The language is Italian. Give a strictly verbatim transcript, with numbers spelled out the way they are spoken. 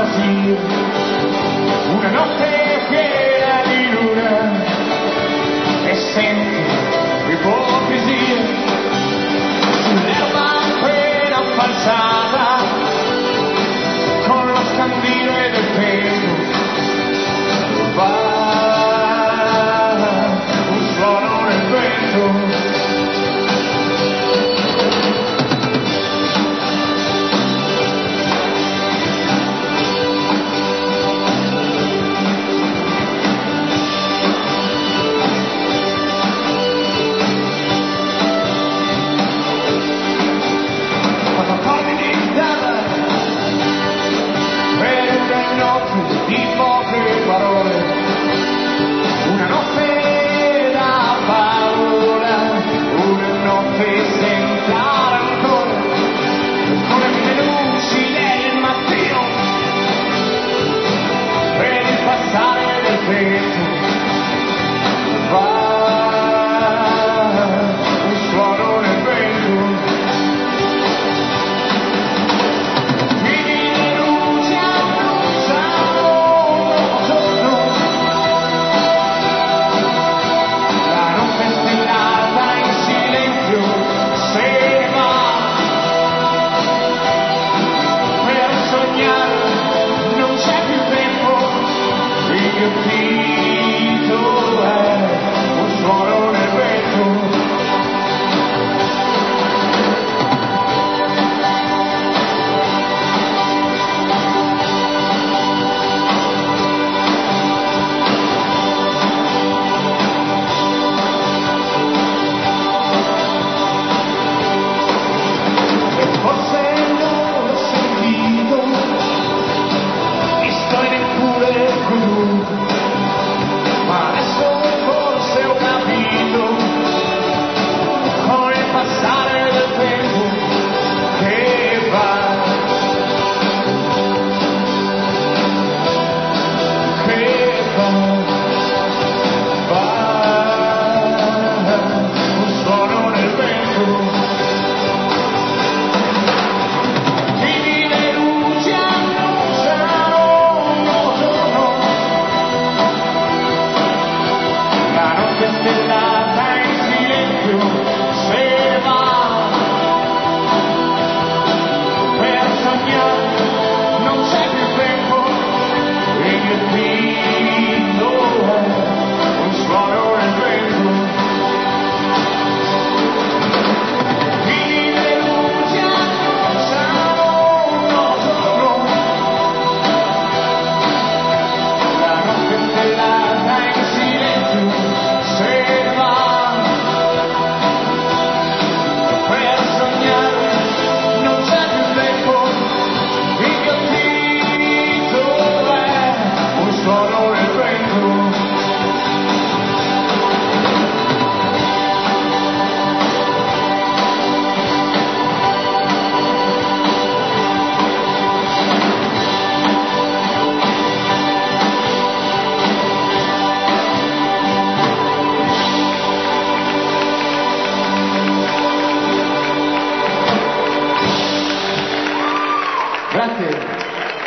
fantasia, una notte piena di luna e senti ipocrisia sull'erba appena falsata con lo scandire del vento. Va un suono nel vento. Di poche parole, una notte da paura, una notte senza rancore, con le mille luci del mattino, per il passare del tempo. Va un suono nel vento. Ma adesso forse ho capito, con il passare del tempo che va, che va, va, un suono nel vento. Grazie.